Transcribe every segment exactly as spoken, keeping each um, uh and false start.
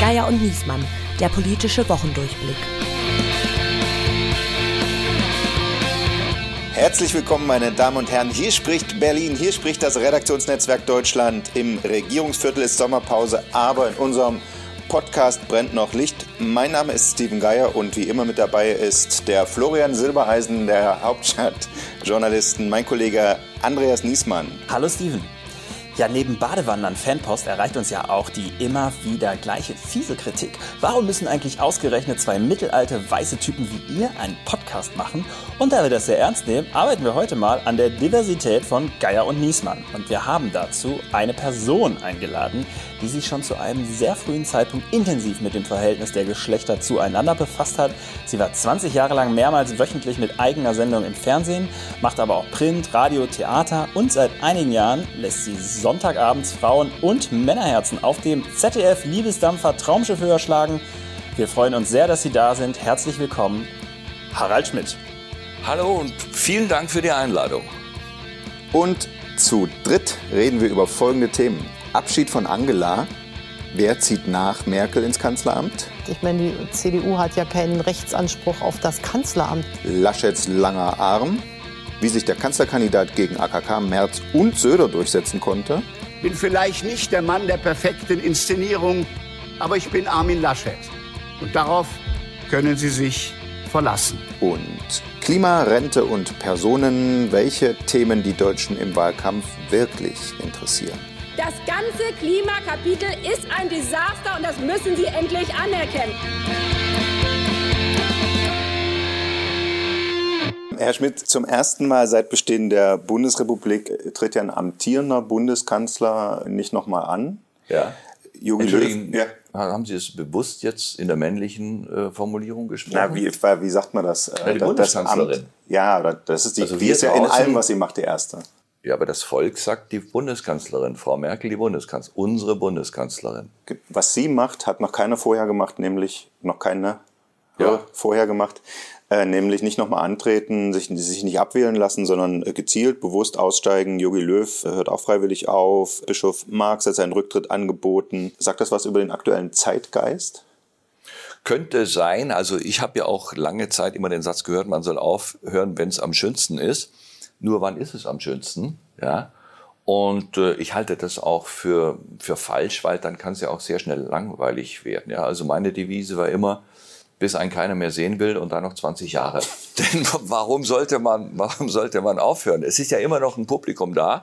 Geier und Niesmann, der politische Wochendurchblick. Herzlich willkommen, meine Damen und Herren. Hier spricht Berlin, hier spricht das Redaktionsnetzwerk Deutschland. Im Regierungsviertel ist Sommerpause, aber in unserem Podcast brennt noch Licht. Mein Name ist Steven Geier und wie immer mit dabei ist der Florian Silbereisen, der Hauptstadtjournalisten, mein Kollege Andreas Niesmann. Hallo Steven. Ja, neben Badewandern Fanpost erreicht uns ja auch die immer wieder gleiche fiese Kritik. Warum müssen eigentlich ausgerechnet zwei mittelalte weiße Typen wie ihr einen Podcast machen? Und da wir das sehr ernst nehmen, arbeiten wir heute mal an der Diversität von Geier und Niesmann. Und wir haben dazu eine Person eingeladen, die sich schon zu einem sehr frühen Zeitpunkt intensiv mit dem Verhältnis der Geschlechter zueinander befasst hat. Sie war zwanzig Jahre lang mehrmals wöchentlich mit eigener Sendung im Fernsehen, macht aber auch Print, Radio, Theater und seit einigen Jahren lässt sie Sonntagabends Frauen- und Männerherzen auf dem Z D F-Liebesdampfer Traumschiff höher schlagen. Wir freuen uns sehr, dass Sie da sind. Herzlich willkommen, Harald Schmidt. Hallo und vielen Dank für die Einladung. Und zu dritt reden wir über folgende Themen. Abschied von Angela. Wer zieht nach Merkel ins Kanzleramt? Ich meine, die C D U hat ja keinen Rechtsanspruch auf das Kanzleramt. Laschets langer Arm. Wie sich der Kanzlerkandidat gegen A K K, Merz und Söder durchsetzen konnte. Bin vielleicht nicht der Mann der perfekten Inszenierung, aber ich bin Armin Laschet. Und darauf können Sie sich verlassen. Und Klima, Rente und Personen, welche Themen die Deutschen im Wahlkampf wirklich interessieren. Das ganze Klimakapitel ist ein Desaster und das müssen Sie endlich anerkennen. Herr Schmidt, zum ersten Mal seit Bestehen der Bundesrepublik tritt ja ein amtierender Bundeskanzler nicht nochmal an. Ja. Jogi Löw. Ja. Haben Sie es bewusst jetzt in der männlichen äh, Formulierung gesprochen? Na, wie, wie sagt man das? Ja, die das Bundeskanzlerin. Amt, ja, das ist die, also die ist ja in allem, was sie macht, die Erste. Ja, aber das Volk sagt die Bundeskanzlerin, Frau Merkel, die Bundeskanzlerin, unsere Bundeskanzlerin. Was sie macht, hat noch keiner vorher gemacht, nämlich noch keine ja. vorher gemacht. Äh, nämlich nicht nochmal antreten, sich, sich nicht abwählen lassen, sondern äh, gezielt, bewusst aussteigen. Jogi Löw äh, hört auch freiwillig auf. Bischof Marx hat seinen Rücktritt angeboten. Sagt das was über den aktuellen Zeitgeist? Könnte sein. Also ich habe ja auch lange Zeit immer den Satz gehört, man soll aufhören, wenn es am schönsten ist. Nur wann ist es am schönsten? Ja. Und äh, ich halte das auch für, für falsch, weil dann kann es ja auch sehr schnell langweilig werden. Ja. Also meine Devise war immer, bis einen keiner mehr sehen will und dann noch zwanzig Jahre. Denn warum sollte man, warum sollte man aufhören? Es ist ja immer noch ein Publikum da.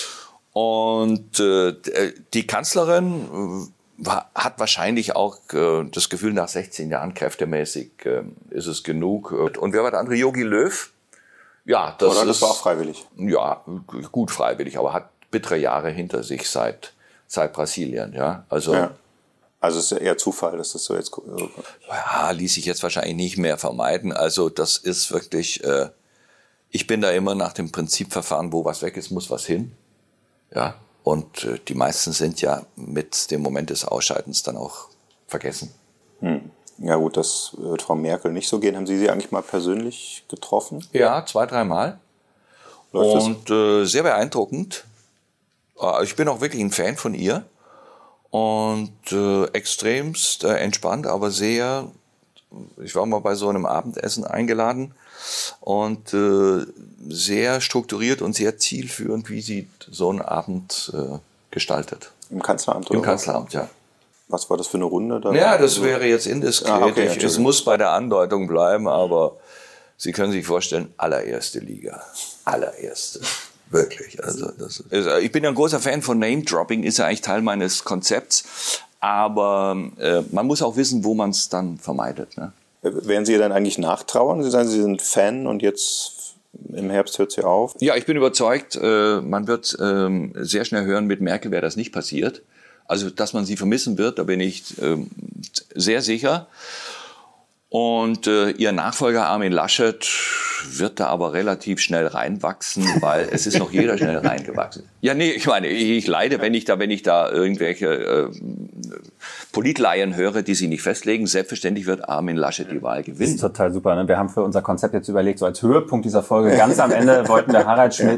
Und äh, die Kanzlerin äh, hat wahrscheinlich auch äh, das Gefühl, nach sechzehn Jahren kräftemäßig äh, ist es genug. Und wer war der andere? Jogi Löw? Ja, das, Oder das ist, war auch freiwillig. Ja, gut freiwillig, aber hat bittere Jahre hinter sich seit, seit Brasilien. Ja, also. Ja. Also es ist ja eher Zufall, dass das so jetzt... Ja, ließ sich jetzt wahrscheinlich nicht mehr vermeiden. Also das ist wirklich... Äh, ich bin da immer nach dem Prinzip verfahren, wo was weg ist, muss was hin. Ja. Und äh, die meisten sind ja mit dem Moment des Ausscheidens dann auch vergessen. Hm. Ja gut, das wird Frau Merkel nicht so gehen. Haben Sie sie eigentlich mal persönlich getroffen? Ja, zwei, dreimal. Und äh, sehr beeindruckend. Äh, ich bin auch wirklich ein Fan von ihr. Und äh, extremst äh, entspannt, aber sehr, ich war mal bei so einem Abendessen eingeladen und äh, sehr strukturiert und sehr zielführend, wie sie so einen Abend äh, gestaltet. Im Kanzleramt, oder? Im Kanzleramt, ja. Was war das für eine Runde? Da ja, das wäre jetzt indiskret. Ah, okay, es muss bei der Andeutung bleiben, aber Sie können sich vorstellen, allererste Liga. Allererste. Wirklich. Also das ist, ich bin ja ein großer Fan von Name-Dropping, ist ja eigentlich Teil meines Konzepts. Aber äh, man muss auch wissen, wo man es dann vermeidet. Ne? Werden Sie dann eigentlich nachtrauern? Sie sagen, Sie sind Fan und jetzt im Herbst hört sie auf? Ja, ich bin überzeugt, äh, man wird äh, sehr schnell hören, mit Merkel wäre das nicht passiert. Also, dass man sie vermissen wird, da bin ich äh, sehr sicher. Und äh, ihr Nachfolger Armin Laschet wird da aber relativ schnell reinwachsen, weil es ist noch jeder schnell reingewachsen. Ja, nee, ich meine, ich, ich leide, wenn ich da, wenn ich da irgendwelche äh, Politlaien höre, die sich nicht festlegen. Selbstverständlich wird Armin Laschet die Wahl gewinnen. Das ist total super. Ne? Wir haben für unser Konzept jetzt überlegt, so als Höhepunkt dieser Folge, ganz am Ende wollten wir Harald Schmidt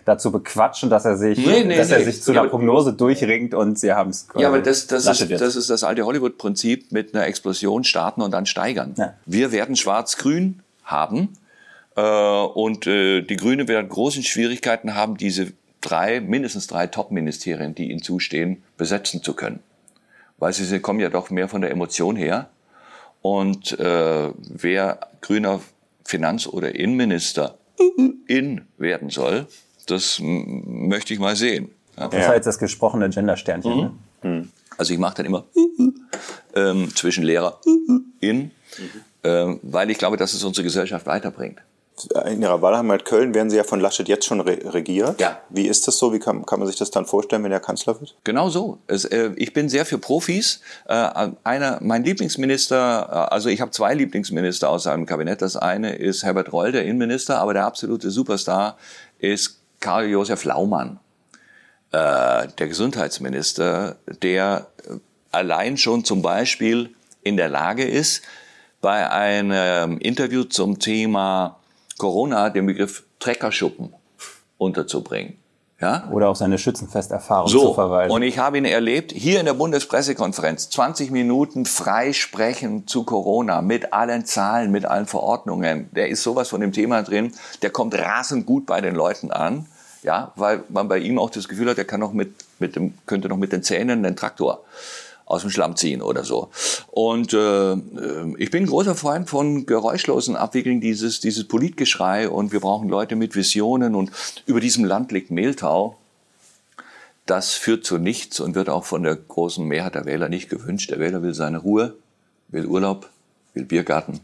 dazu bequatschen, dass er sich, nee, nee, dass er nee. sich zu ja, einer Prognose durchringt und sie haben es. Ja, aber das, das, ist, das ist das alte Hollywood-Prinzip mit einer Explosion starten und dann steigern. Ja. Wir werden Schwarz-Grün haben äh, und äh, die Grünen werden große Schwierigkeiten haben, diese drei, mindestens drei Top-Ministerien, die ihnen zustehen, besetzen zu können. Weil sie, sie kommen ja doch mehr von der Emotion her. Und äh, wer grüner Finanz- oder Innenminister in werden soll, das m- möchte ich mal sehen. Ja. Das war jetzt das gesprochene Gender-Sternchen. Mhm. Ne? Also ich mache dann immer ähm, zwischen Lehrer in, ähm, weil ich glaube, dass es unsere Gesellschaft weiterbringt. In Ihrer Wahlheimat Köln werden Sie ja von Laschet jetzt schon re- regiert. Ja. Wie ist das so? Wie kann, kann man sich das dann vorstellen, wenn er Kanzler wird? Genau so. Es, äh, ich bin sehr für Profis. Äh, einer, mein Lieblingsminister, äh, also ich habe zwei Lieblingsminister aus seinem Kabinett. Das eine ist Herbert Reul, der Innenminister, aber der absolute Superstar ist Karl-Josef Laumann, äh, der Gesundheitsminister, der allein schon zum Beispiel in der Lage ist, bei einem Interview zum Thema Corona den Begriff Treckerschuppen unterzubringen. Ja? Oder auch seine Schützenfesterfahrung so, zu verweisen. Und ich habe ihn erlebt, hier in der Bundespressekonferenz, zwanzig Minuten frei sprechen zu Corona, mit allen Zahlen, mit allen Verordnungen. Der ist sowas von dem Thema drin, der kommt rasend gut bei den Leuten an, ja, weil man bei ihm auch das Gefühl hat, er kann noch mit, mit dem, könnte noch mit den Zähnen den Traktor aus dem Schlamm ziehen oder so. Und äh, ich bin ein großer Freund von geräuschlosen Abwickeln dieses, dieses Politgeschrei und wir brauchen Leute mit Visionen und über diesem Land liegt Mehltau. Das führt zu nichts und wird auch von der großen Mehrheit der Wähler nicht gewünscht. Der Wähler will seine Ruhe, will Urlaub, will Biergarten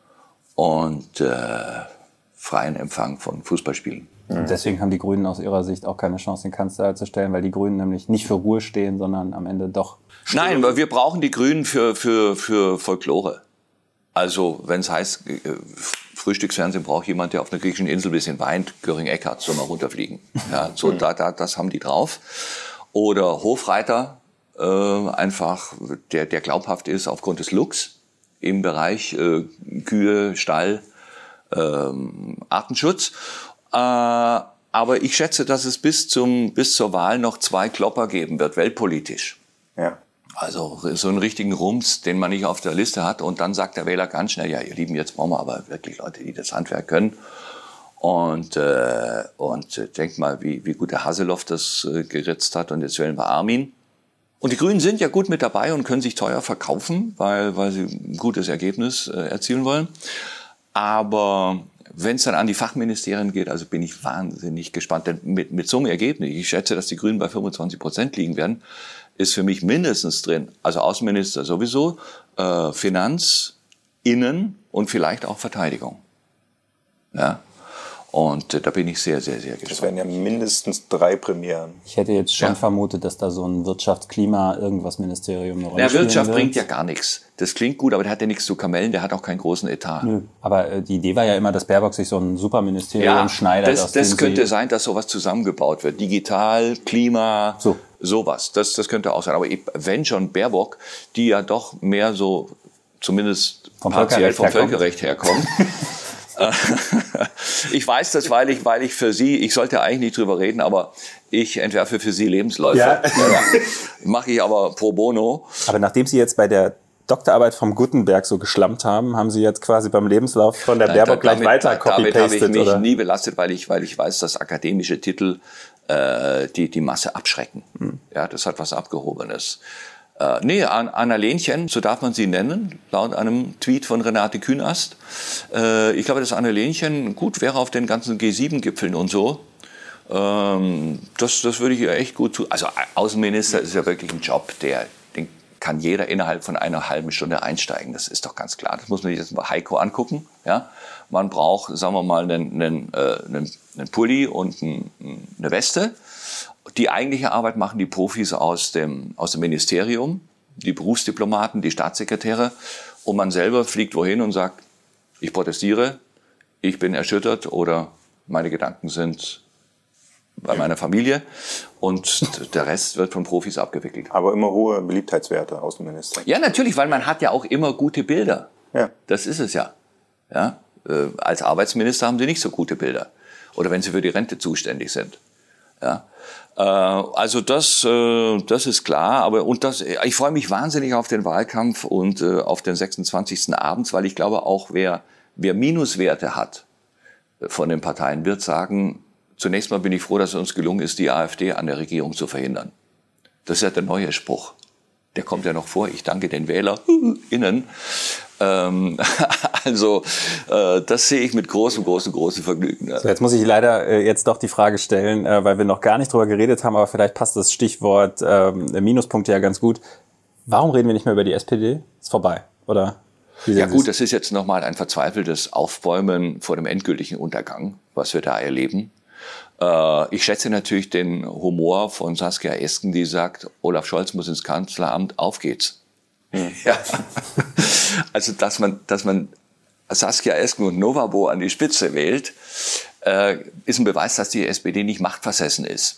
und äh, freien Empfang von Fußballspielen. Und deswegen haben die Grünen aus ihrer Sicht auch keine Chance, den Kanzler zu stellen, weil die Grünen nämlich nicht für Ruhe stehen, sondern am Ende doch. Nein, wir brauchen die Grünen für, für, für Folklore. Also, wenn es heißt, Frühstücksfernsehen braucht jemand, der auf einer griechischen Insel ein bisschen weint, Göring-Eckardt soll mal runterfliegen. Ja, so, da, da, das haben die drauf. Oder Hofreiter, äh, einfach, der, der glaubhaft ist aufgrund des Looks im Bereich äh, Kühe, Stall, ähm, Artenschutz. Äh, aber ich schätze, dass es bis zum, bis zur Wahl noch zwei Klopper geben wird, weltpolitisch. Ja. Also so einen richtigen Rums, den man nicht auf der Liste hat. Und dann sagt der Wähler ganz schnell, ja, ihr Lieben, jetzt brauchen wir aber wirklich Leute, die das Handwerk können. Und, äh, und äh, denkt mal, wie, wie gut der Haseloff das äh, geritzt hat. Und jetzt wählen wir Armin. Und die Grünen sind ja gut mit dabei und können sich teuer verkaufen, weil, weil sie ein gutes Ergebnis äh, erzielen wollen. Aber wenn es dann an die Fachministerien geht, also bin ich wahnsinnig gespannt. Denn mit, mit so einem Ergebnis, ich schätze, dass die Grünen bei fünfundzwanzig Prozent liegen werden, ist für mich mindestens drin, also Außenminister sowieso, äh, Finanz, Innen und vielleicht auch Verteidigung. Ja. Und äh, da bin ich sehr, sehr, sehr gespannt. Das wären ja mindestens drei Premieren. Ich hätte jetzt schon Ja. vermutet, dass da so ein Wirtschaftsklima, irgendwas Ministerium eine Rolle Ja, spielen Wirtschaft wird. bringt ja gar nichts. Das klingt gut, aber der hat ja nichts zu kamellen, der hat auch keinen großen Etat. Nö. Aber äh, die Idee war ja immer, dass Baerbock sich so ein Superministerium Ja, schneidet. das, aus das dem könnte sie sein, dass sowas zusammengebaut wird. Digital, Klima, So. sowas. Das, das könnte auch sein. Aber wenn schon Baerbock, die ja doch mehr so, zumindest Vom partiell Völkerrecht vom herkommt. Völkerrecht herkommt. Ich weiß das, weil ich, weil ich für Sie, ich sollte eigentlich nicht drüber reden, aber ich entwerfe für Sie Lebensläufe. Ja. Ja, ja. Mache ich aber pro bono. Aber nachdem Sie jetzt bei der Doktorarbeit vom Gutenberg so geschlampt haben, haben Sie jetzt quasi beim Lebenslauf von der Baerbock Da- gleich damit- weiter Damit habe ich copy-pasted, mich oder? nie belastet, weil ich, weil ich weiß, dass akademische Titel äh, die, die Masse abschrecken. Hm. Ja, das hat was Abgehobenes. Äh, nee, An- Anna Lenchen, so darf man sie nennen, laut einem Tweet von Renate Künast. Äh, ich glaube, dass Anna Lenchen gut wäre auf den ganzen G sieben Gipfeln und so. Ähm, das, das würde ich ihr echt gut tun. Also Außenminister ist ja wirklich ein Job, der, den kann jeder innerhalb von einer halben Stunde einsteigen. Das ist doch ganz klar. Das muss man sich jetzt mal Heiko angucken. Ja? Man braucht, sagen wir mal, einen, einen, äh, einen, einen Pulli und ein, eine Weste. Die eigentliche Arbeit machen die Profis aus dem, aus dem Ministerium, die Berufsdiplomaten, die Staatssekretäre. Und man selber fliegt wohin und sagt, ich protestiere, ich bin erschüttert oder meine Gedanken sind bei meiner Familie. Und der Rest wird von Profis abgewickelt. Aber immer hohe Beliebtheitswerte, Außenminister. Ja, natürlich, weil man hat ja auch immer gute Bilder. Ja. Das ist es ja. Ja? Äh, als Arbeitsminister haben Sie nicht so gute Bilder. Oder wenn Sie für die Rente zuständig sind. Ja. Äh, also das, äh, das ist klar. Aber und das, ich freue mich wahnsinnig auf den Wahlkampf und äh, auf den sechsundzwanzigsten abends, weil ich glaube auch, wer, wer Minuswerte hat von den Parteien, wird sagen, zunächst mal bin ich froh, dass es uns gelungen ist, die AfD an der Regierung zu verhindern. Das ist ja der neue Spruch. Der kommt ja noch vor. Ich danke den WählerInnen. Ähm, also äh, das sehe ich mit großem, großem, großem Vergnügen. Ja. So, jetzt muss ich leider äh, jetzt doch die Frage stellen, äh, weil wir noch gar nicht drüber geredet haben, aber vielleicht passt das Stichwort äh, Minuspunkte ja ganz gut. Warum reden wir nicht mehr über die S P D? Ist vorbei, oder? Ja gut, das ist jetzt nochmal ein verzweifeltes Aufbäumen vor dem endgültigen Untergang, was wir da erleben. Äh, ich schätze natürlich den Humor von Saskia Esken, die sagt, Olaf Scholz muss ins Kanzleramt, auf geht's. Hm. Ja. Also dass man, dass man Saskia Esken und Novabo an die Spitze wählt, äh, ist ein Beweis, dass die S P D nicht machtversessen ist.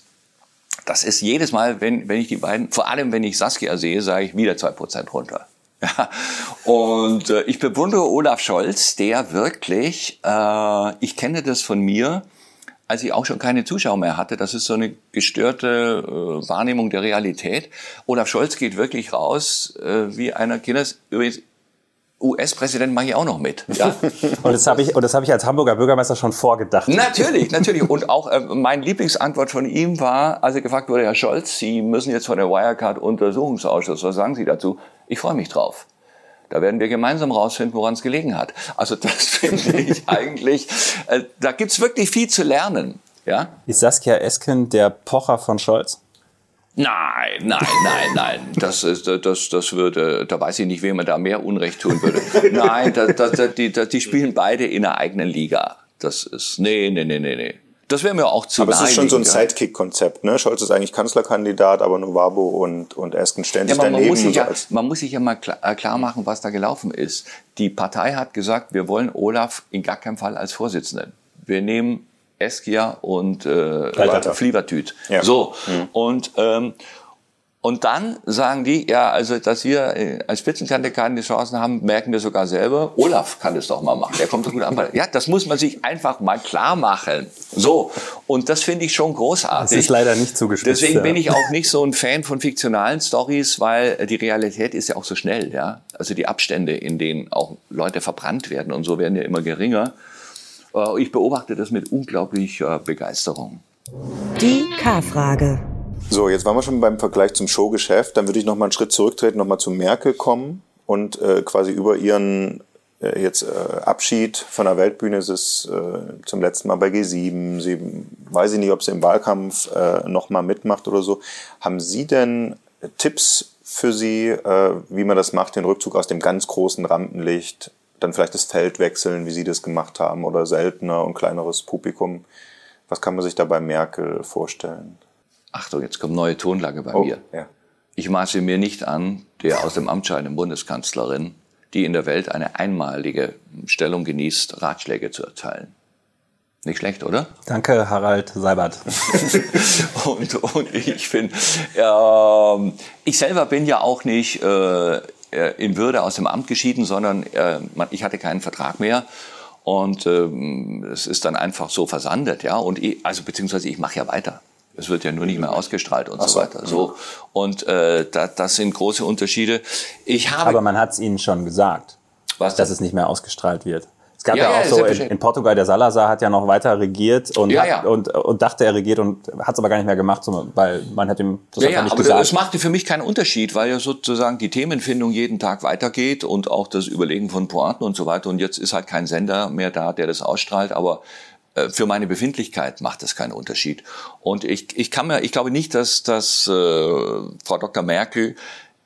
Das ist jedes Mal, wenn, wenn ich die beiden, vor allem wenn ich Saskia sehe, sage ich wieder zwei Prozent runter. Ja, und äh, ich bewundere Olaf Scholz, der wirklich, äh, ich kenne das von mir, als ich auch schon keine Zuschauer mehr hatte, das ist so eine gestörte äh, Wahrnehmung der Realität. Olaf Scholz geht wirklich raus äh, wie einer Kinders, übrigens U S-Präsident mache ich auch noch mit. Ja. Und das habe ich, und das habe ich als Hamburger Bürgermeister schon vorgedacht. Natürlich, natürlich. Und auch äh, meine Lieblingsantwort von ihm war, als er gefragt wurde, Herr Scholz, Sie müssen jetzt von der Wirecard-Untersuchungsausschuss, was sagen Sie dazu? Ich freue mich drauf. Da werden wir gemeinsam rausfinden, woran es gelegen hat. Also das finde ich eigentlich, äh, da gibt's wirklich viel zu lernen. Ja? Ist Saskia Esken der Pocher von Scholz? Nein, nein, nein, nein. Das ist, das, das würde, da weiß ich nicht, wem man da mehr Unrecht tun würde. Nein, das, das, die, das, die spielen beide in der eigenen Liga. Das ist, nee, nee, nee, nee, nee. Das wäre mir auch zu Aber es ist schon so ein ja. Sidekick-Konzept, ne? Scholz ist eigentlich Kanzlerkandidat, aber Novabo und, und Esken stellen ja, sich man, daneben. Man muss, sich so ja, als man muss sich ja mal klar, klar machen, was da gelaufen ist. Die Partei hat gesagt, wir wollen Olaf in gar keinem Fall als Vorsitzenden. Wir nehmen Eskia und äh, Flievertüt. Ja. So. Mhm. Und, ähm, und dann sagen die, ja, also, dass wir als Spitzenkandidaten die Chancen haben, merken wir sogar selber. Olaf kann das doch mal machen. Der kommt doch gut an. Ja, das muss man sich einfach mal klar machen. So. Und das finde ich schon großartig. Das ist leider nicht zugespitzt. Deswegen ja. bin ich auch nicht so ein Fan von fiktionalen Stories, weil die Realität ist ja auch so schnell, ja. Also die Abstände, in denen auch Leute verbrannt werden und so, werden ja immer geringer. Ich beobachte das mit unglaublicher Begeisterung. Die K-Frage. So, jetzt waren wir schon beim Vergleich zum Showgeschäft. Dann würde ich noch mal einen Schritt zurücktreten, noch mal zu Merkel kommen und äh, quasi über ihren äh, jetzt äh, Abschied von der Weltbühne. Es ist äh, zum letzten Mal bei G sieben. Sie weiß ich nicht, ob sie im Wahlkampf äh, noch mal mitmacht oder so. Haben Sie denn Tipps für Sie, äh, wie man das macht, den Rückzug aus dem ganz großen Rampenlicht? Dann vielleicht das Feld wechseln, wie Sie das gemacht haben, oder seltener und kleineres Publikum. Was kann man sich da bei Merkel vorstellen? Achtung, jetzt kommt neue Tonlage bei oh, mir. Ja. Ich maße mir nicht an, der aus dem Amt scheidenden Bundeskanzlerin, die in der Welt eine einmalige Stellung genießt, Ratschläge zu erteilen. Nicht schlecht, oder? Danke, Harald Seibert. und, und ich finde, äh, ich selber bin ja auch nicht äh, in Würde aus dem Amt geschieden, sondern äh, ich hatte keinen Vertrag mehr. Und ähm, es ist dann einfach so versandet, ja. Und ich, also beziehungsweise ich mache ja weiter. Es wird ja nur nicht mehr ausgestrahlt und so, so weiter. So. Und äh, da, das sind große Unterschiede. Ich habe Aber man hat es Ihnen schon gesagt, was dass es nicht mehr ausgestrahlt wird. Es gab ja, ja, ja auch so, in, in Portugal, der Salazar hat ja noch weiter regiert und, ja, hat, ja. und, und dachte, er regiert und hat es aber gar nicht mehr gemacht, weil man hat ihm das ja, einfach ja, nicht aber gesagt. Es machte für mich keinen Unterschied, weil ja sozusagen die Themenfindung jeden Tag weitergeht und auch das Überlegen von Pointen und so weiter. Und jetzt ist halt kein Sender mehr da, der das ausstrahlt, aber äh, für meine Befindlichkeit macht das keinen Unterschied. Und ich, ich kann mir, ich glaube nicht, dass, dass äh, Frau Doktor Merkel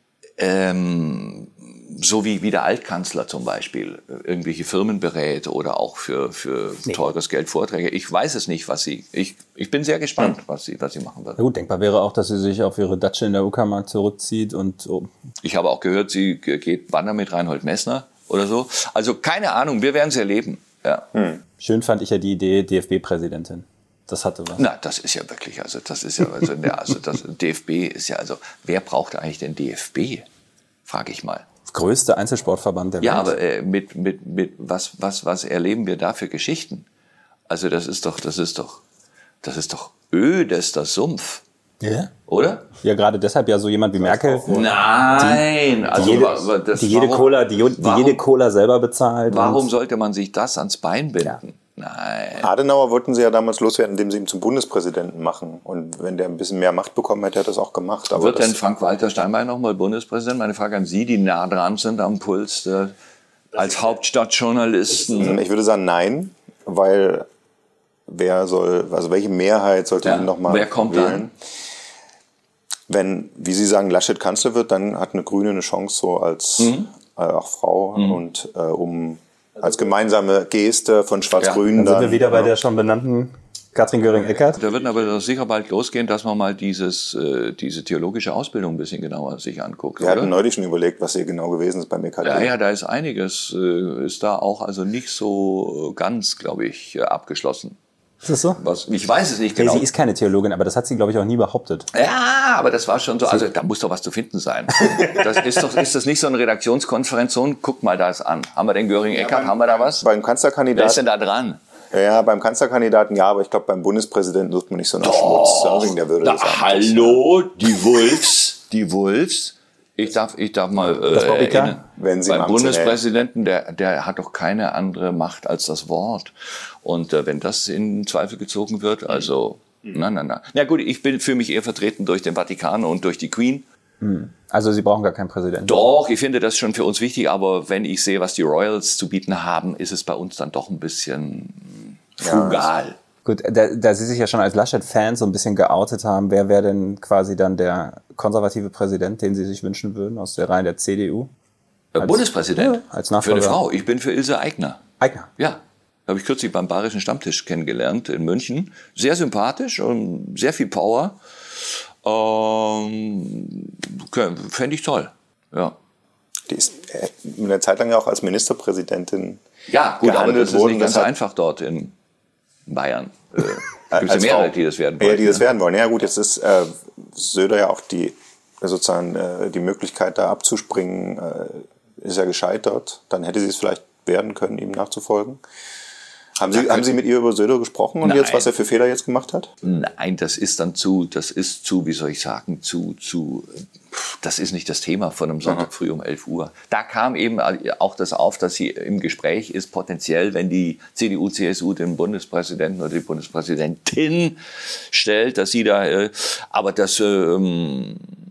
ähm, so wie, wie der Altkanzler zum Beispiel irgendwelche Firmen berät oder auch für, für nee. teures Geld Vorträge. Ich weiß es nicht, was sie, ich, ich bin sehr gespannt, was sie, was sie machen wird. Ja gut, denkbar wäre auch, dass sie sich auf ihre Datsche in der Uckermark zurückzieht und so. Ich habe auch gehört, sie geht wandern mit Reinhold Messner oder so. Also keine Ahnung, wir werden es erleben. Ja. Hm. Schön fand ich ja die Idee D F B-Präsidentin. Das hatte was. Na, das ist ja wirklich, also das ist ja, also, ja, also das D F B ist ja, also wer braucht eigentlich den D F B? Frage ich mal. Das größte Einzelsportverband der Welt. Ja, aber äh, mit mit mit was was was erleben wir da für Geschichten? Also das ist doch das ist doch das ist doch ödester Sumpf. Ja. Oder? Ja, gerade deshalb ja so jemand wie Merkel. Nein! Die, also, die, jede, das, die, jede warum, Cola, die, die warum, jede Cola selber bezahlt. Warum sollte man sich das ans Bein binden? Ja. Nein. Adenauer wollten sie ja damals loswerden, indem sie ihn zum Bundespräsidenten machen. Und wenn der ein bisschen mehr Macht bekommen hätte, hätte er das auch gemacht. Aber Wird das denn Frank-Walter Steinmeier nochmal Bundespräsident? Meine Frage an Sie, die nah dran sind am Puls der, als Hauptstadtjournalisten. Ich würde sagen, nein, weil wer soll, also welche Mehrheit sollte ja. ihn nochmal wählen? Wer kommt dann? Wenn, wie Sie sagen, Laschet Kanzler wird, dann hat eine Grüne eine Chance, so als mhm. äh, auch Frau mhm. und äh, um als gemeinsame Geste von Schwarz-Grün. Ja, dann sind wir dann, wieder bei ja. der schon benannten Katrin Göring-Eckardt. Da wird aber sicher bald losgehen, dass man mal dieses, äh, diese theologische Ausbildung ein bisschen genauer sich anguckt. Wir hatten neulich schon überlegt, was hier genau gewesen ist beim E K T. Ja, ja, da ist einiges, äh, ist da auch also nicht so ganz, glaube ich, äh, abgeschlossen. Ist das so? Was, ich weiß es nicht genau. Nee, sie ist keine Theologin, aber das hat sie, glaube ich, auch nie behauptet. Ja, aber das war schon so, also da muss doch was zu finden sein. Das ist doch, ist das nicht so eine Redaktionskonferenz? So, guck mal das an. Haben wir den Göring-Eckardt, ja, haben wir da was? Beim Kanzlerkandidaten. Wer ist denn da dran? Ja, beim Kanzlerkandidaten ja, aber ich glaube, beim Bundespräsidenten sucht man nicht so nach Schmutz. Wegen der Würde da, des Amtes. Hallo, die Wolfs, die Wolfs. Ich darf, ich darf mal äh, erinnern, wenn Sie beim Bundespräsidenten, der, der hat doch keine andere Macht als das Wort. Und äh, wenn das in Zweifel gezogen wird, also, mhm. na, na, na. Na gut, ich bin für mich eher vertreten durch den Vatikan und durch die Queen. Also Sie brauchen gar keinen Präsidenten? Doch, ich finde das schon für uns wichtig, aber wenn ich sehe, was die Royals zu bieten haben, ist es bei uns dann doch ein bisschen frugal. Ja, gut, da, da Sie sich ja schon als Laschet-Fan so ein bisschen geoutet haben, wer wäre denn quasi dann der konservative Präsident, den Sie sich wünschen würden aus der Reihe der C D U? Als, Bundespräsident? Ja, als Nachfolger. Für eine Frau. Ich bin für Ilse Aigner. Aigner? Ja. Habe ich kürzlich beim Bayerischen Stammtisch kennengelernt in München. Sehr sympathisch und sehr viel Power. Ähm, fände ich toll. Ja. Die ist eine Zeit lang ja auch als Ministerpräsidentin. Ja, gut, aber das ist nicht ganz einfach dort in Bayern. Äh, Gibt es ja mehrere, die das werden wollen? Ja, die das werden wollen. Ja gut, jetzt ist äh, Söder ja auch die sozusagen äh, die Möglichkeit da abzuspringen, äh, ist ja gescheitert. Dann hätte sie es vielleicht werden können, ihm nachzufolgen. Haben Sie, haben Sie mit ihr über Söder gesprochen und Nein. jetzt, was er für Fehler jetzt gemacht hat? Nein, das ist dann zu, das ist zu, wie soll ich sagen, zu, zu, das ist nicht das Thema von einem Sonntag früh um elf Uhr. Da kam eben auch das auf, dass sie im Gespräch ist, potenziell, wenn die C D U, C S U den Bundespräsidenten oder die Bundespräsidentin stellt, dass sie da, äh, aber das, ähm,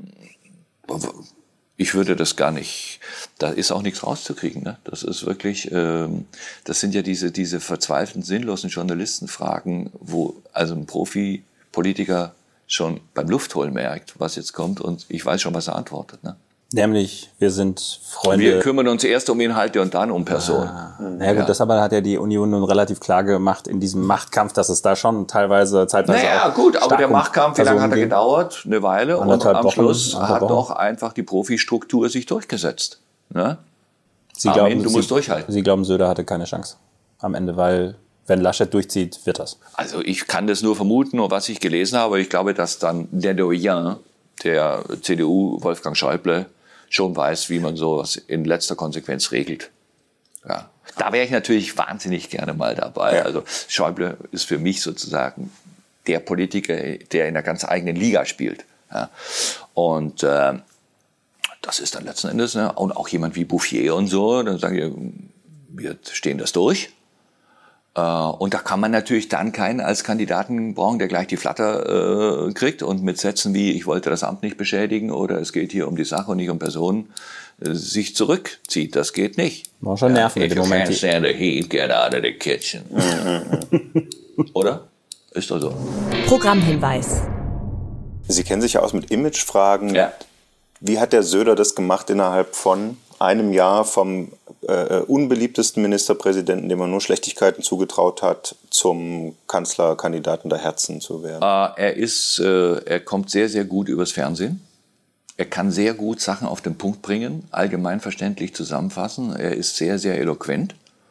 ich würde das gar nicht, da ist auch nichts rauszukriegen. Ne? Das ist wirklich, ähm, das sind ja diese, diese verzweifelten, sinnlosen Journalistenfragen, wo also ein Profi-Politiker schon beim Luftholen merkt, was jetzt kommt und ich weiß schon, was er antwortet. Ne? Nämlich, wir sind Freunde. Wir kümmern uns erst um Inhalte und dann um Personen. Ah, naja gut, ja. Das aber hat ja die Union nun relativ klar gemacht in diesem Machtkampf, dass es da schon teilweise zeitweise Naja auch gut, aber der um Machtkampf, wie lange hat er ging? gedauert? Eine Weile. Und Anderthalb am Wochen, Schluss hat Wochen. doch einfach die Profistruktur sich durchgesetzt. Ne? Sie Armin, glauben, du Sie, musst durchhalten. Sie glauben, Söder hatte keine Chance am Ende, weil wenn Laschet durchzieht, wird das. Also ich kann das nur vermuten und was ich gelesen habe. Ich glaube, dass dann der Doyen der C D U, Wolfgang Schäuble, schon weiß, wie man sowas in letzter Konsequenz regelt. Ja. Da wäre ich natürlich wahnsinnig gerne mal dabei. Ja. Also Schäuble ist für mich sozusagen der Politiker, der in einer ganz eigenen Liga spielt. Ja. Und äh, das ist dann letzten Endes, ne, und auch jemand wie Bouffier und so, dann sage ich, wir stehen das durch. Und da kann man natürlich dann keinen als Kandidaten brauchen, der gleich die Flatter äh, kriegt und mit Sätzen wie, ich wollte das Amt nicht beschädigen oder es geht hier um die Sache und nicht um Personen, äh, sich zurückzieht. Das geht nicht. Man schon nerven in dem Moment. If you can't stand the heat, get out of the kitchen. Oder? Ist doch so. Programmhinweis. Sie kennen sich ja aus mit Imagefragen. Ja. Wie hat der Söder das gemacht innerhalb von einem Jahr vom äh, unbeliebtesten Ministerpräsidenten, dem man nur Schlechtigkeiten zugetraut hat, zum Kanzlerkandidaten der Herzen zu werden? Äh, er ist, äh, er kommt sehr, sehr gut übers Fernsehen. Er kann sehr gut Sachen auf den Punkt bringen, allgemein verständlich zusammenfassen. Er ist sehr, sehr eloquent.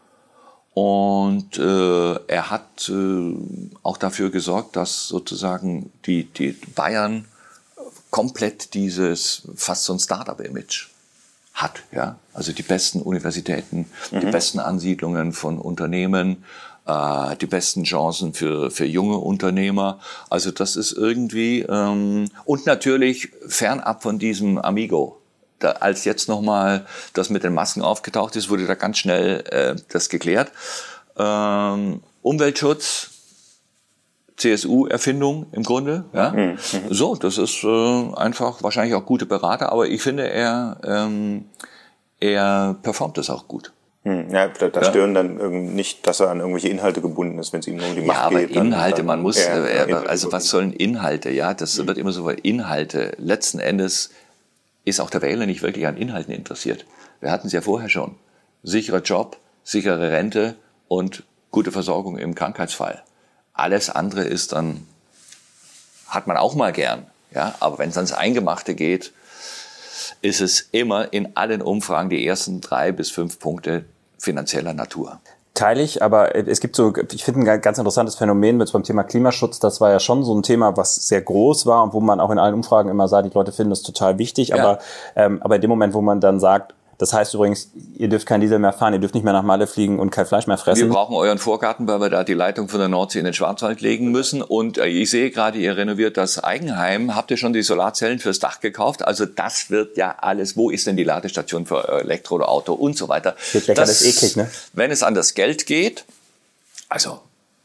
Und äh, er hat äh, auch dafür gesorgt, dass sozusagen die, die Bayern komplett dieses, fast so ein Start-up-Image hat, ja, also die besten Universitäten, mhm. die besten Ansiedlungen von Unternehmen, äh, die besten Chancen für, für junge Unternehmer. Also das ist irgendwie, ähm, und natürlich fernab von diesem Amigo. Da, als jetzt nochmal das mit den Masken aufgetaucht ist, wurde da ganz schnell äh, das geklärt. Ähm, Umweltschutz, C S U-Erfindung im Grunde. Ja? Mhm. So, das ist äh, einfach wahrscheinlich auch gute Berater, aber ich finde, er, ähm, er performt das auch gut. Hm, ja, da, da ja. stören dann nicht, dass er an irgendwelche Inhalte gebunden ist, wenn es ihm nur um die Macht ja, aber geht. Inhalte, dann, man muss, ja, äh, also was sollen Inhalte? Ja, das mhm. wird immer so, Inhalte. Letzten Endes ist auch der Wähler nicht wirklich an Inhalten interessiert. Wir hatten es ja vorher schon. Sicherer Job, sichere Rente und gute Versorgung im Krankheitsfall. Alles andere ist dann, hat man auch mal gern. Ja, aber wenn es ans Eingemachte geht, ist es immer in allen Umfragen die ersten drei bis fünf Punkte finanzieller Natur. Teile ich, aber es gibt so, ich finde ein ganz interessantes Phänomen mit beim Thema Klimaschutz. Das war ja schon so ein Thema, was sehr groß war und wo man auch in allen Umfragen immer sagt, die Leute finden das total wichtig. Ja. Aber, ähm, aber in dem Moment, wo man dann sagt, das heißt übrigens, ihr dürft kein Diesel mehr fahren, ihr dürft nicht mehr nach Malle fliegen und kein Fleisch mehr fressen. Wir brauchen euren Vorgarten, weil wir da die Leitung von der Nordsee in den Schwarzwald legen müssen. Und äh, ich sehe gerade, ihr renoviert das Eigenheim. Habt ihr schon die Solarzellen fürs Dach gekauft? Also das wird ja alles, wo ist denn die Ladestation für Elektro oder Auto und so weiter. Das, das ist eklig, ne? Wenn es an das Geld geht, also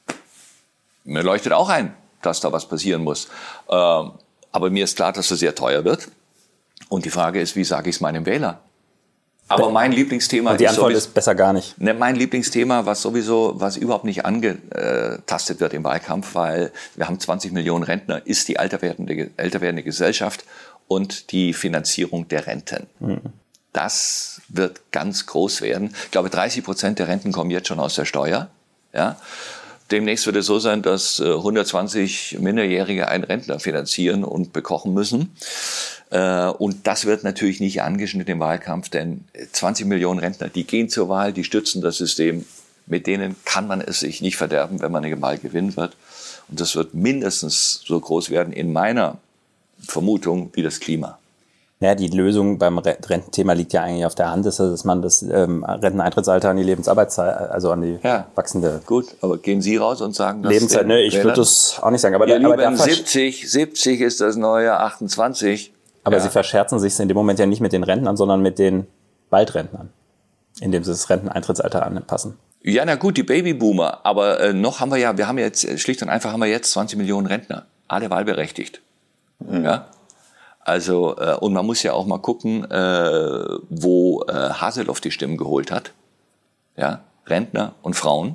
mir leuchtet auch ein, dass da was passieren muss. Ähm, aber mir ist klar, dass es sehr teuer wird. Und die Frage ist, wie sage ich es meinem Wähler? Aber mein Lieblingsthema und die ist Antwort sowieso, ist besser gar nicht. Ne, mein Lieblingsthema, was sowieso, was überhaupt nicht angetastet wird im Wahlkampf, weil wir haben zwanzig Millionen Rentner, ist die älter werdende, älter werdende Gesellschaft und die Finanzierung der Renten. Mhm. Das wird ganz groß werden. Ich glaube, dreißig Prozent der Renten kommen jetzt schon aus der Steuer. Ja. Demnächst wird es so sein, dass hundertzwanzig Minderjährige einen Rentner finanzieren und bekochen müssen. Und das wird natürlich nicht angeschnitten im Wahlkampf, denn zwanzig Millionen Rentner, die gehen zur Wahl, die stützen das System. Mit denen kann man es sich nicht verderben, wenn man eine Wahl gewinnen wird. Und das wird mindestens so groß werden in meiner Vermutung wie das Klima. Ja, die Lösung beim Rententhema liegt ja eigentlich auf der Hand, dass man das ähm, Renteneintrittsalter an die Lebensarbeitszeit, also an die ja, wachsende. Gut, aber gehen Sie raus und sagen das? Lebenszeit, ne, ich würde das auch nicht sagen. Aber, ja, da, aber Lieben, da siebzig, siebzig ist das neue achtundzwanzig. Aber ja. Sie verscherzen sich in dem Moment ja nicht mit den Rentnern, sondern mit den Waldrentnern, indem Sie das Renteneintrittsalter anpassen. Ja, na gut, die Babyboomer. Aber äh, noch haben wir ja, wir haben jetzt, schlicht und einfach haben wir jetzt zwanzig Millionen Rentner. Alle wahlberechtigt. Mhm. Ja. Also, äh, und man muss ja auch mal gucken, äh, wo äh, Haseloff die Stimmen geholt hat. Ja, Rentner und Frauen.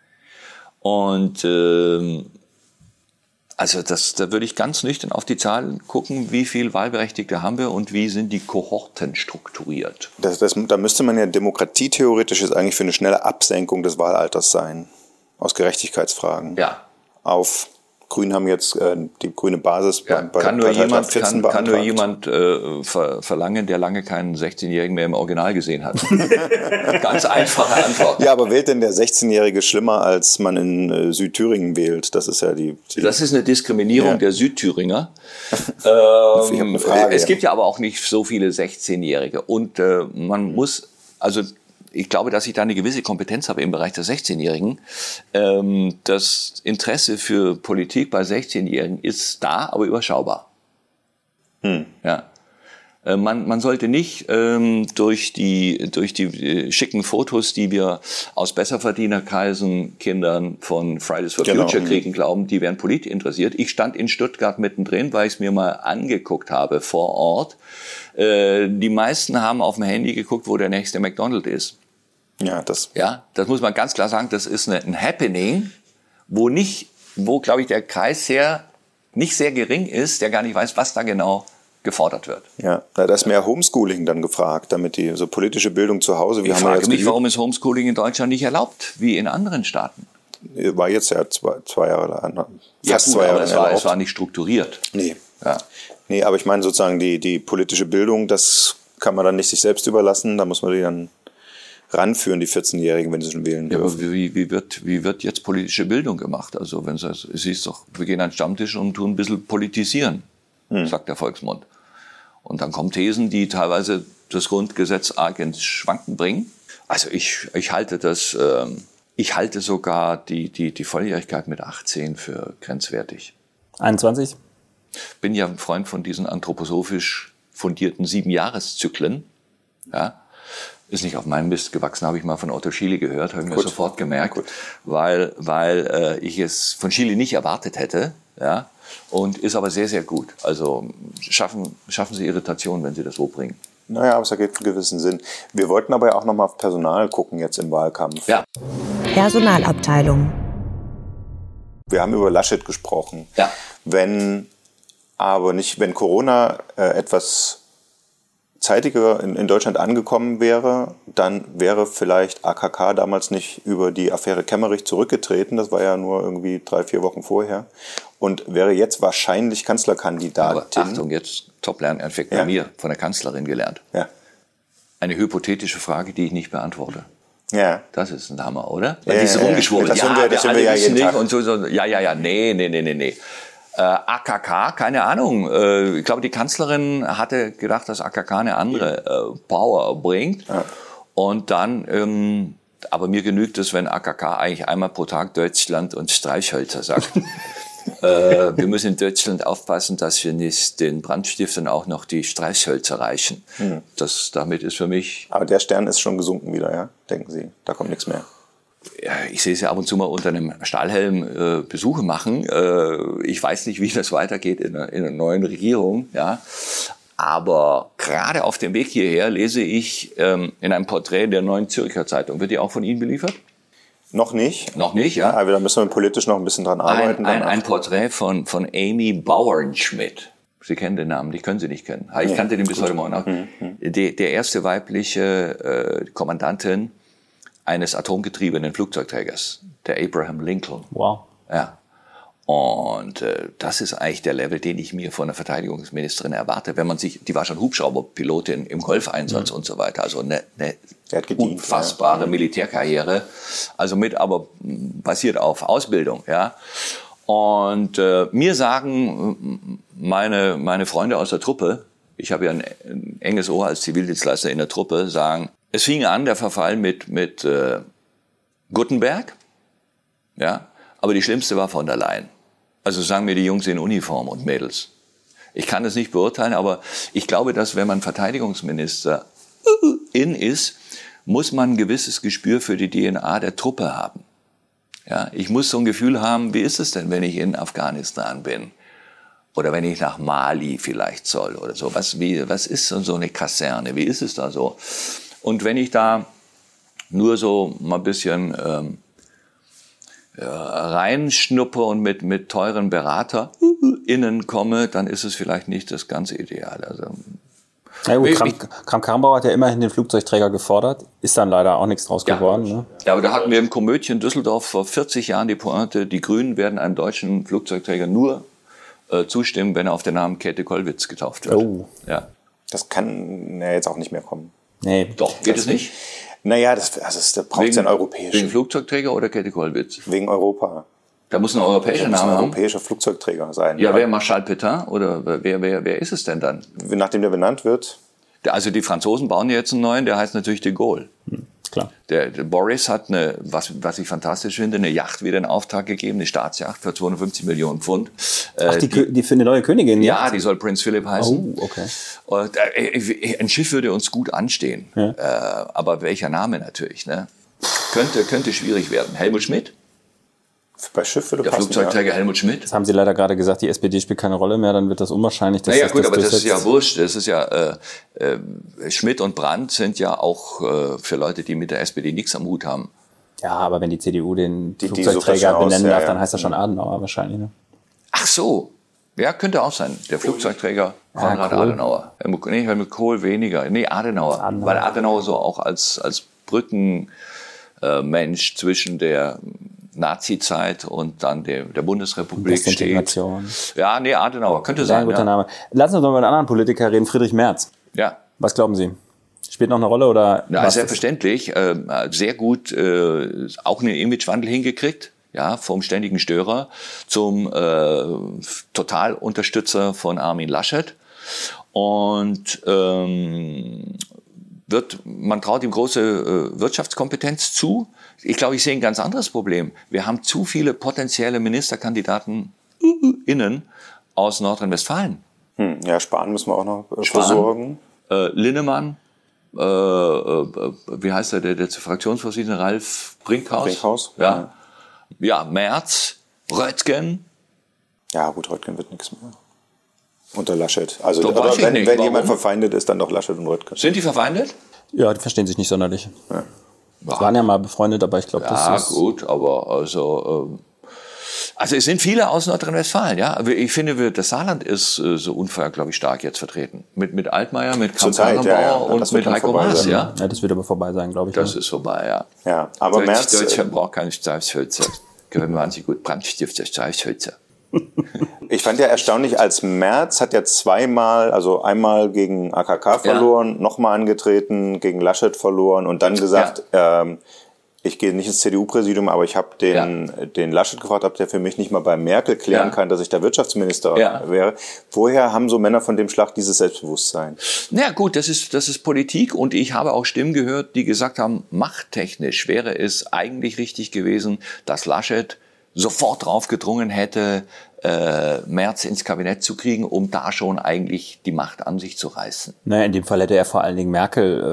Und äh, also das, da würde ich ganz nüchtern auf die Zahlen gucken, wie viel Wahlberechtigte haben wir und wie sind die Kohorten strukturiert. Das, das, da müsste man ja demokratietheoretisch jetzt eigentlich für eine schnelle Absenkung des Wahlalters sein, aus Gerechtigkeitsfragen. Ja. Auf Grünen haben jetzt äh, die grüne Basis ja, bei, bei kann, nur jemand, kann, kann nur jemand äh, ver, verlangen, der lange keinen sechzehnjährigen mehr im Original gesehen hat. Ganz einfache Antwort. Ja, aber wählt denn der sechzehnjährige schlimmer, als man in äh, Südthüringen wählt? Das ist ja die... die das ist eine Diskriminierung ja. der Südthüringer. ähm, ich habe eine Frage. Es gibt ja aber auch nicht so viele sechzehnjährige. Und äh, man muss, also ich glaube, dass ich da eine gewisse Kompetenz habe im Bereich der sechzehnjährigen. Ähm, das Interesse für Politik bei sechzehnjährigen ist da, aber überschaubar. Hm. Ja. Äh, man, man sollte nicht ähm, durch die, durch die äh, schicken Fotos, die wir aus Besserverdienerkreisen Kindern von Fridays for genau. Future kriegen, glauben, die wären politisch interessiert. Ich stand in Stuttgart mittendrin, weil ich es mir mal angeguckt habe vor Ort. Äh, die meisten haben auf dem Handy geguckt, wo der nächste McDonald's ist. Ja, das. Ja, das muss man ganz klar sagen. Das ist eine, ein Happening, wo nicht, wo glaube ich der Kreis sehr, nicht sehr gering ist, der gar nicht weiß, was da genau gefordert wird. Ja, da ist mehr Homeschooling dann gefragt, damit die so politische Bildung zu Hause. Ich frage mich, warum ist Homeschooling in Deutschland nicht erlaubt, wie in anderen Staaten? War jetzt ja zwei, zwei Jahre lang. Fast ja, gut, zwei Jahre aber es war, es war nicht strukturiert. Nee. Ja. Nee, aber ich meine sozusagen die, die politische Bildung, das kann man dann nicht sich selbst überlassen, da muss man die dann ranführen, die vierzehnjährigen, wenn sie schon wählen dürfen. Ja, aber wie, wie, wird, wie wird jetzt politische Bildung gemacht? Also wenn es siehst doch, wir gehen an den Stammtisch und tun ein bisschen politisieren, hm. sagt der Volksmund. Und dann kommen Thesen, die teilweise das Grundgesetz arg ins Schwanken bringen. Also ich, ich halte das, äh, ich halte sogar die, die, die Volljährigkeit mit achtzehn für grenzwertig. einundzwanzig? Bin ja ein Freund von diesen anthroposophisch fundierten Siebenjahreszyklen. Ja. Ist nicht auf meinem Mist gewachsen, habe ich mal von Otto Schiele gehört, habe ich mir Gut. sofort gemerkt, Gut. weil, weil äh, ich es von Schiele nicht erwartet hätte. Ja. Und ist aber sehr, sehr gut. Also schaffen, schaffen Sie Irritation, wenn Sie das so bringen. Naja, aber es ergibt einen gewissen Sinn. Wir wollten aber ja auch nochmal auf Personal gucken jetzt im Wahlkampf. Ja. Personalabteilung. Wir haben über Laschet gesprochen. Ja. Wenn aber nicht, wenn Corona äh, etwas zeitiger in, in Deutschland angekommen wäre, dann wäre vielleicht A K K damals nicht über die Affäre Kemmerich zurückgetreten. Das war ja nur irgendwie drei, vier Wochen vorher. Und wäre jetzt wahrscheinlich Kanzlerkandidatin. Aber Achtung, jetzt Top-Lerneffekt bei Ja. mir, von der Kanzlerin gelernt. Ja. Eine hypothetische Frage, die ich nicht beantworte. Ja. Das ist ein Hammer, oder? Ja, Weil dieses ja, ja. rumgeschwurbel, Das ja, hören wir- das wir hören wir alle ja wissen jeden nicht Tag. und so, so, ja, ja, ja, nee, nee, nee, nee, nee. Äh, A K K, keine Ahnung. Äh, ich glaube, die Kanzlerin hatte gedacht, dass A K K eine andere äh, Power bringt. Ja. Und dann, ähm, aber mir genügt es, wenn A K K eigentlich einmal pro Tag Deutschland und Streichhölzer sagt. äh, wir müssen in Deutschland aufpassen, dass wir nicht den Brandstiftern auch noch die Streichhölzer reichen. Hm. Das, damit ist für mich, Aber der Stern ist schon gesunken wieder, ja? Denken Sie. Da kommt nichts mehr. ja, ich sehe sie ab und zu mal unter einem Stahlhelm äh, Besuche machen. Äh, ich weiß nicht, wie das weitergeht in einer, in einer neuen Regierung. Ja. Aber gerade auf dem Weg hierher lese ich ähm, in einem Porträt der Neuen Zürcher Zeitung. Wird die auch von Ihnen beliefert? Noch nicht. Noch nicht, ja? Aber da müssen wir politisch noch ein bisschen dran arbeiten. Ein, ein, dann ein auch. Porträt von, von Amy Bauernschmidt. Sie kennen den Namen, die können Sie nicht kennen. Ich Nee, kannte den bis gut. heute Morgen auch. Mhm. Die, der erste weibliche äh, Kommandantin eines atomgetriebenen Flugzeugträgers, der Abraham Lincoln. Wow. Ja. Und äh, das ist eigentlich der Level, den ich mir von der Verteidigungsministerin erwarte, wenn man sich, die war schon Hubschrauberpilotin im Golfeinsatz mhm. und so weiter, also eine, eine Der hat gedient, unfassbare ja. Militärkarriere, also mit, aber basiert auf Ausbildung, ja. Und äh, mir sagen meine meine Freunde aus der Truppe, ich habe ja ein, ein enges Ohr als Zivildienstleister in der Truppe, sagen, es fing an der Verfall mit mit äh, Guttenberg, ja, aber die schlimmste war von der Leyen. Also sagen mir die Jungs in Uniform und Mädels. Ich kann das nicht beurteilen, aber ich glaube, dass wenn man Verteidigungsminister in ist, muss man ein gewisses Gespür für die D N A der Truppe haben. Ja, ich muss so ein Gefühl haben, wie ist es denn, wenn ich in Afghanistan bin? Oder wenn ich nach Mali vielleicht soll oder so. Was, wie, was ist so eine Kaserne? Wie ist es da so? Und wenn ich da nur so mal ein bisschen ähm, ja, reinschnuppe und mit, mit teuren BeraterInnen komme, dann ist es vielleicht nicht das ganze Ideal. Also, Ja gut, Ich- Kramp- Kramp-Karrenbauer hat ja immerhin den Flugzeugträger gefordert, ist dann leider auch nichts draus Ja. geworden. Ne? ja, aber da hatten wir im Komödien Düsseldorf vor vierzig Jahren die Pointe, die Grünen werden einem deutschen Flugzeugträger nur äh, zustimmen, wenn er auf den Namen Käthe Kollwitz getauft wird. Oh. Ja. Das kann ja jetzt auch nicht mehr kommen. Nee. Doch, geht es nicht? Naja, das, also das, da braucht es ja einen Wegen europäischen. Flugzeugträger oder Käthe Kollwitz? Wegen Europa. Da muss ein europäischer Das muss ein Name haben. europäischer Flugzeugträger sein. Ja, wer Marschall Pétain oder wer, wer, wer ist es denn dann? Nachdem der benannt wird, Also die Franzosen bauen jetzt einen neuen, der heißt natürlich de Gaulle. Klar. Der, der Boris hat eine, was, was ich fantastisch finde, eine Yacht wieder in Auftrag gegeben, eine Staatsyacht für zweihundertfünfzig Millionen Pfund. Ach, die, die, die für eine neue Königin? Ja, die soll Prinz Philipp heißen. Oh, okay. Und, äh, ein Schiff würde uns gut anstehen. Ja. Äh, aber welcher Name natürlich, ne? Könnte, könnte schwierig werden. Helmut Schmidt? bei Schiff würde Der passen. Flugzeugträger Ja. Helmut Schmidt? Jetzt haben Sie leider gerade gesagt, die S P D spielt keine Rolle mehr, dann wird das unwahrscheinlich, dass Naja sich gut, das aber das ist ja durchsetzt. wurscht. Das ist ja äh, äh, Schmidt und Brandt sind ja auch äh, für Leute, die mit der S P D nichts am Hut haben. Ja, aber wenn die C D U den Die- die sucht das Flugzeugträger schon aus, benennen ja, darf, ja. dann heißt das schon Adenauer wahrscheinlich. Ne? Ach so. Ja, könnte auch sein. Der Flugzeugträger Konrad Kohl. Adenauer. Helmut, nee, Helmut Kohl weniger. Nee, Adenauer. Adenauer. Weil Adenauer so auch als, als Brückenmensch äh, Mensch zwischen der Nazi-Zeit und dann der, der Bundesrepublik steht. Desintegration. Ja, nee, Adenauer. Könnte Sehr sein. guter Ja. Name. Lassen Sie uns noch über einen anderen Politiker reden, Friedrich Merz. ja. Was glauben Sie? Spielt noch eine Rolle oder? Ja, was? selbstverständlich. Äh, sehr gut äh, auch einen Imagewandel hingekriegt. Ja, vom ständigen Störer zum äh, Totalunterstützer von Armin Laschet. Und ähm, wird, man traut ihm große äh, Wirtschaftskompetenz zu. Ich glaube, ich sehe ein ganz anderes Problem. Wir haben zu viele potenzielle Ministerkandidaten innen aus Nordrhein-Westfalen. Hm, ja, Spahn müssen wir auch noch äh, Spahn, versorgen. Äh, Linnemann, äh, äh, wie heißt der, der, der Fraktionsvorsitzende, Ralf Brinkhaus? Brinkhaus, ja. Ja, Merz, Röttgen. Ja, gut, Röttgen wird nichts mehr. Unter Laschet. Also, Doch, aber wenn, nicht, wenn warum? jemand verfeindet ist, dann doch Laschet und Röttgen. Sind die verfeindet? Ja, die verstehen sich nicht sonderlich. Ja. Ja. Waren ja mal befreundet, aber ich glaube, Ja, das ist... gut, aber also... Ähm, Also es sind viele aus Nordrhein-Westfalen, ja. Aber ich finde, wir, das Saarland ist äh, so unfair, glaube ich, stark jetzt vertreten. Mit mit Altmaier, mit Kramp-Karrenbauer ja, ja. und mit Heiko Maas, ja. Ja, das wird aber vorbei sein, glaube ich. Das ne? ist vorbei, ja. Ja, aber Deutsch, Merz... Deutschland braucht keine Streifhölzer. Gehören wahnsinnig gut. Brandstifter, Streifhölzer. Ich fand ja erstaunlich, als Merz hat ja zweimal, also einmal gegen A K K verloren, ja. nochmal angetreten, gegen Laschet verloren und dann gesagt, ja. ähm, ich gehe nicht ins C D U-Präsidium, aber ich habe den, ja. den Laschet gefragt, ob der für mich nicht mal bei Merkel klären ja. kann, dass ich der Wirtschaftsminister ja. wäre. Woher haben so Männer von dem Schlag dieses Selbstbewusstsein? Na ja, gut, das ist, das ist Politik und ich habe auch Stimmen gehört, die gesagt haben, machttechnisch wäre es eigentlich richtig gewesen, dass Laschet sofort drauf gedrungen hätte, äh, Merz ins Kabinett zu kriegen, um da schon eigentlich die Macht an sich zu reißen. Naja, in dem Fall hätte er vor allen Dingen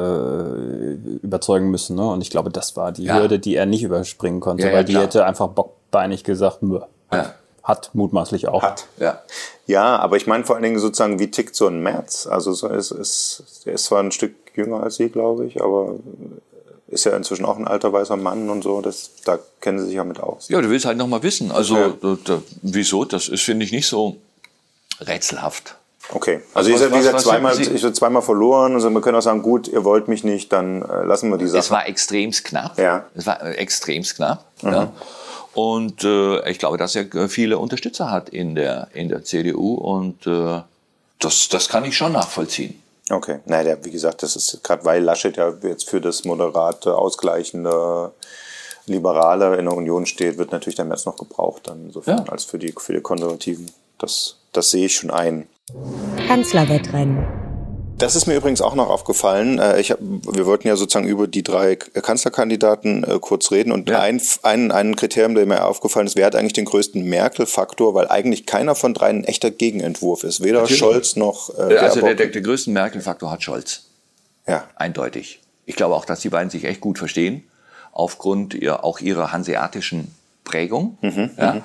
Merkel äh, überzeugen müssen, ne? Und ich glaube, das war die ja. Hürde, die er nicht überspringen konnte, ja, ja, weil die klar. hätte einfach bockbeinig gesagt, Mö. Ja. Hat mutmaßlich auch. Hat. Ja. Ja, aber ich meine vor allen Dingen sozusagen, wie tickt so ein Merz? Also so ist, ist, er ist zwar ein Stück jünger als Sie, glaube ich, aber ist ja inzwischen auch ein alter weißer Mann und so, das, da kennen Sie sich ja mit aus. Ja, du willst halt noch mal wissen. Also ja. da, da, wieso? Das ist, finde ich, nicht so rätselhaft. Okay, also, also wie gesagt, zweimal, ich habe zweimal verloren. Also wir können auch sagen, gut, ihr wollt mich nicht, dann äh, lassen wir die Sache. Es war extremst knapp. Ja. Es war äh, extremst knapp. Mhm. Ja. Und äh, ich glaube, dass er viele Unterstützer hat in der in der C D U und äh, das das kann ich schon nachvollziehen. Okay, naja, der, wie gesagt, das ist gerade, weil Laschet ja jetzt für das moderate, ausgleichende, liberale in der Union steht, wird natürlich der Merz noch gebraucht, dann insofern ja. als für die für die Konservativen. Das das sehe ich schon ein. Kanzlerwettrennen. Das ist mir übrigens auch noch aufgefallen. Ich hab, wir wollten ja sozusagen über die drei Kanzlerkandidaten äh, kurz reden. Und ja. ein, ein, ein Kriterium, der mir aufgefallen ist, wer hat eigentlich den größten Merkel-Faktor, weil eigentlich keiner von drei ein echter Gegenentwurf ist. Weder Natürlich. Scholz noch äh, Also der, der, der größten Merkel-Faktor hat Scholz. Ja. Eindeutig. Ich glaube auch, dass die beiden sich echt gut verstehen, aufgrund ihr, auch ihrer hanseatischen Prägung. Mhm, ja.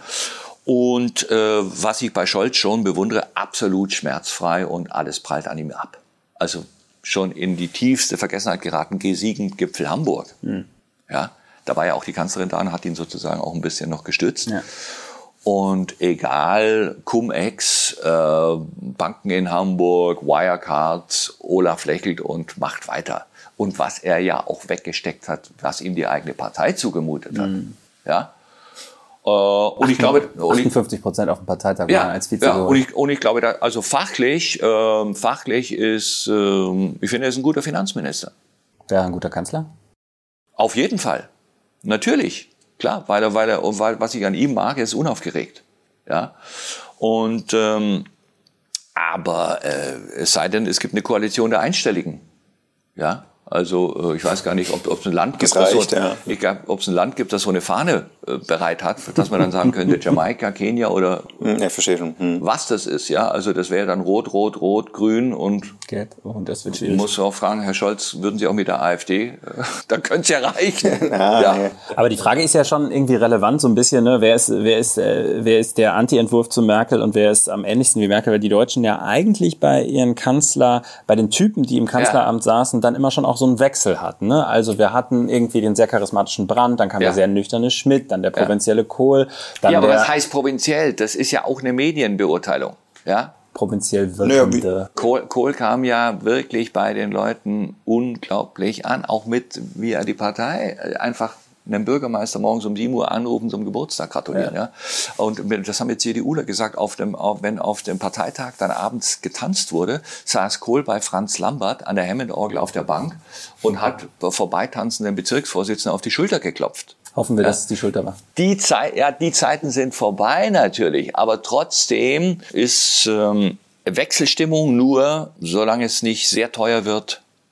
Und äh, was ich bei Scholz schon bewundere, absolut schmerzfrei und alles prallt an ihm ab. Also schon in die tiefste Vergessenheit geraten, G sieben Gipfel Hamburg. Mhm. Ja, da war ja auch die Kanzlerin da und hat ihn sozusagen auch ein bisschen noch gestützt. Ja. Und egal, Cum-Ex, äh, Banken in Hamburg, Wirecard, Olaf lächelt und macht weiter. Und was er ja auch weggesteckt hat, was ihm die eigene Partei zugemutet hat. Mhm. Ja. Uh, und ich glaube, achtundfünfzig Prozent auf dem Parteitag ja, waren als Vize. Ja, und ich, und ich glaube, da, also fachlich, ähm, fachlich ist, ähm, ich finde, er ist ein guter Finanzminister. Wäre ein guter Kanzler? Auf jeden Fall. Natürlich. Klar, weil er, weil er, weil, was ich an ihm mag, er ist unaufgeregt. Ja. Und, ähm, aber, äh, es sei denn, es gibt eine Koalition der Einstelligen. Ja. Also ich weiß gar nicht, ob es ein Land gibt, das, reicht, das so, ja. ich glaub, ob es ein Land gibt, das so eine Fahne äh, bereit hat, dass man dann sagen könnte, Jamaika, Kenia oder ja, verstehe schon. Hm. was das ist. Ja, also das wäre dann rot, rot, rot, grün und Gelb. Und das wird schwierig. Ich muss auch fragen, Herr Scholz, würden Sie auch mit der AfD? Da könnte es ja reichen. Na, ja. Nee. Aber die Frage ist ja schon irgendwie relevant, so ein bisschen, ne? Wer ist, wer ist, äh, wer ist der Anti-Entwurf zu Merkel und wer ist am ähnlichsten wie Merkel? Weil die Deutschen ja eigentlich bei ihren Kanzler, bei den Typen, die im Kanzleramt ja. saßen, dann immer schon auch so einen Wechsel hatten. Ne? Also wir hatten irgendwie den sehr charismatischen Brandt, dann kam ja. der sehr nüchterne Schmidt, dann der provinzielle ja. Kohl. Dann ja, aber der was heißt provinziell? Das ist ja auch eine Medienbeurteilung. Ja? Provinziell wirkende. Kohl, Kohl kam ja wirklich bei den Leuten unglaublich an, auch mit, wie er die Partei einfach einen Bürgermeister morgens um sieben Uhr anrufen, zum Geburtstag gratulieren. Ja. Ja. Und das haben jetzt CDUler gesagt, auf dem, auf, wenn auf dem Parteitag dann abends getanzt wurde, saß Kohl bei Franz Lambert an der Hammond-Orgel auf der Bank und hat vorbeitanzenden Bezirksvorsitzenden auf die Schulter geklopft. Hoffen wir, ja. dass es die Schulter war. Die Zeit, ja, die Zeiten sind vorbei natürlich, aber trotzdem ist ähm, Wechselstimmung nur, solange es nicht sehr teuer wird,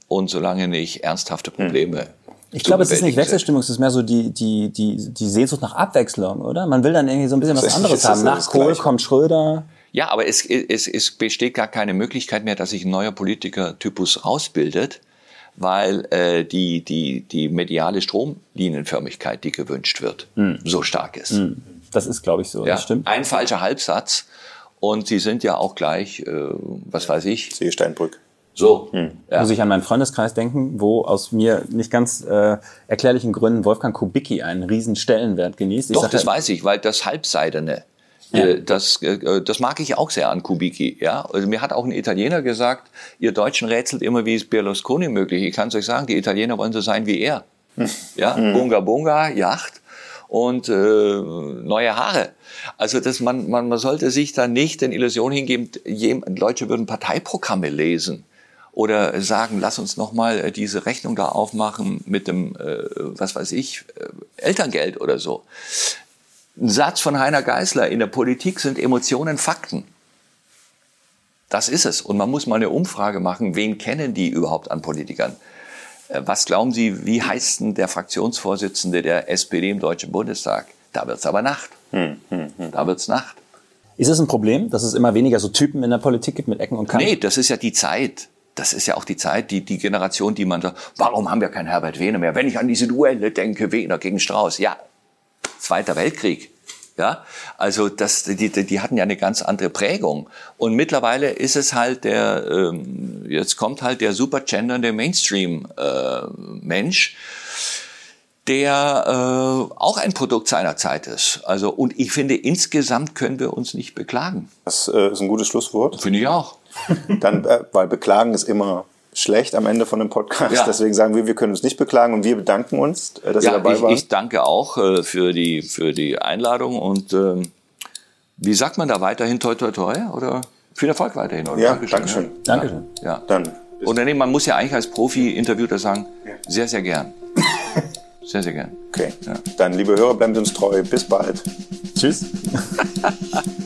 und solange nicht ernsthafte Probleme. Ich glaube, es ist nicht Wechselstimmung, es ist mehr so die, die, die, die Sehnsucht nach Abwechslung, oder? Man will dann irgendwie so ein bisschen was anderes haben. Nach Kohl kommt Schröder. Ja, aber es, es, es besteht gar keine Möglichkeit mehr, dass sich ein neuer Politikertypus rausbildet, weil äh, die, die, die mediale Stromlinienförmigkeit, die gewünscht wird, mm. so stark ist. Mm. Das ist, glaube ich, so. Ja, das stimmt. Ein falscher Halbsatz und sie sind ja auch gleich, äh, was weiß ich. Seesteinbrück. So. Hm. Ja. Muss ich an meinen Freundeskreis denken, wo aus mir nicht ganz äh, erklärlichen Gründen Wolfgang Kubicki einen riesen Stellenwert genießt. Ich Doch, sag, das weiß ich, weil das Halbseidene, ja. äh, das, äh, das mag ich auch sehr an Kubicki. Ja? Also mir hat auch ein Italiener gesagt, ihr Deutschen rätselt immer, wie ist Berlusconi möglich. Ich kann es euch sagen, die Italiener wollen so sein wie er. Hm. Ja? Hm. Bunga Bunga, Yacht und äh, neue Haare. Also das, man, man, man sollte sich da nicht den Illusionen hingeben, Leute würden Parteiprogramme lesen. Oder sagen, lass uns noch mal diese Rechnung da aufmachen mit dem, äh, was weiß ich, äh, Elterngeld oder so. Ein Satz von Heiner Geißler, in der Politik sind Emotionen Fakten. Das ist es. Und man muss mal eine Umfrage machen, wen kennen die überhaupt an Politikern? Äh, was glauben Sie, wie heißt denn der Fraktionsvorsitzende der S P D im Deutschen Bundestag? Da wird's aber Nacht. Hm, hm, hm. Da wird's Nacht. Ist es ein Problem, dass es immer weniger so Typen in der Politik gibt mit Ecken und Kanten? Nee, das ist ja die Zeit. Das ist ja auch die Zeit, die, die Generation, die man sagt, warum haben wir keinen Herbert Wehner mehr? Wenn ich an diese Duelle denke, Wehner gegen Strauß, ja, Zweiter Weltkrieg, ja, also das, die, die hatten ja eine ganz andere Prägung. Und mittlerweile ist es halt der, ähm, jetzt kommt halt der super gendernde Mainstream-Mensch, äh, der äh, auch ein Produkt seiner Zeit ist. Also, und ich finde, insgesamt können wir uns nicht beklagen. Das äh, ist ein gutes Schlusswort. Finde ich auch. Dann, äh, weil beklagen ist immer schlecht am Ende von einem Podcast. Ja. Deswegen sagen wir, wir können uns nicht beklagen und wir bedanken uns, äh, dass ja, ihr dabei ich, wart. Ich danke auch äh, für die für die Einladung und äh, wie sagt man da weiterhin toi toi toi oder viel Erfolg weiterhin. Oder? Ja, Dankeschön. Dankeschön. Ja. Dankeschön. Ja. Dann. Oder nee, man muss ja eigentlich als Profi-Interviewter sagen, sehr, sehr gern. Sehr, sehr gern. Okay. Ja. Dann, liebe Hörer, bleibt uns treu. Bis bald. Tschüss.